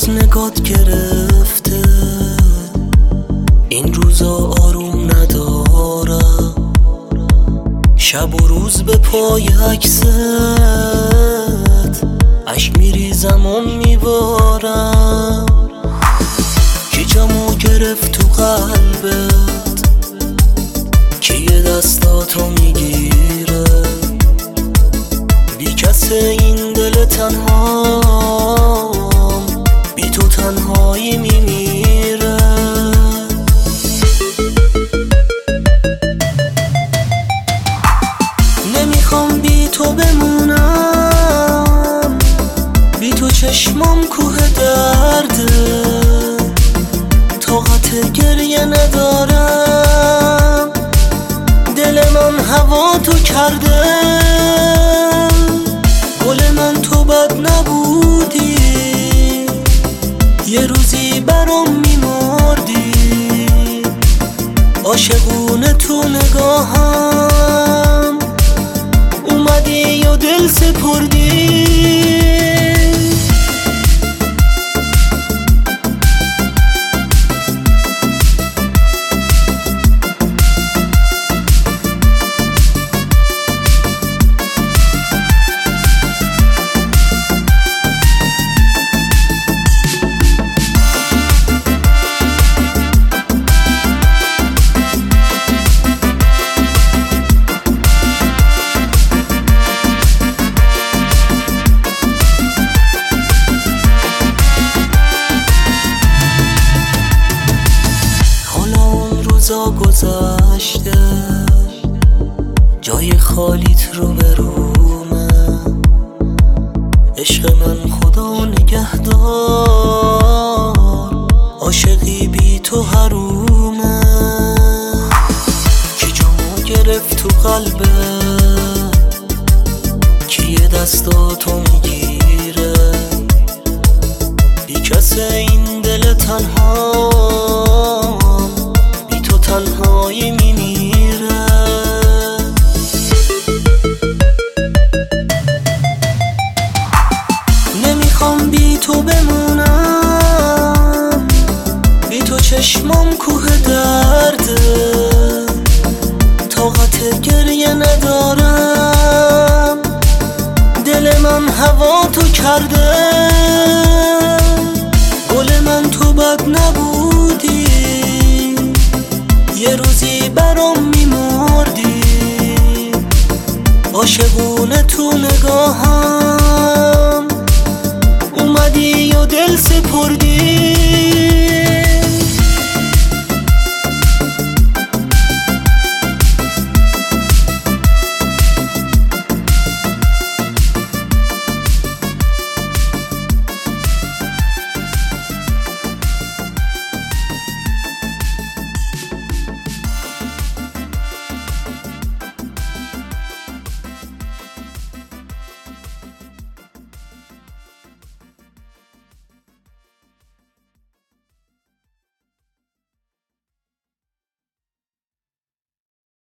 از نگات گرفته، این روزا آروم ندارم، شب و روز به پای عکست عشق میریزم و میبارم. کی جامو گرفت تو قلبت که یه دستاتو میگیره، بی کس این دل تنهام، بی تو تنهایی میمیره. نمیخوام بی تو بمونم، بی تو چشمام کوه درده، طاقت گریه ندارم، دل من هوا تو کرده. گل من تو بد نبودی، یه روزی برام میمردی، عاشقونه تو نگاهم اومدی و دل سپردی. روزا گذشته، جای خالیت رو برومه، عشق من خدا نگهدار، عاشقی بی تو حرومه. کی جامو گرفت تو قلبه که یه دستاتو میگیره، بی کس این دل تنها تنهایی میمیره. نمیخوام بی تو بمونم، بی تو چشمام کوه درده، طاقت گریه ندارم، دل من هوا تو کرده. گل من تو بد نبودی، یه روزی برام میمردی، عاشقونه تو نگاهم اومدی و دل سپردی.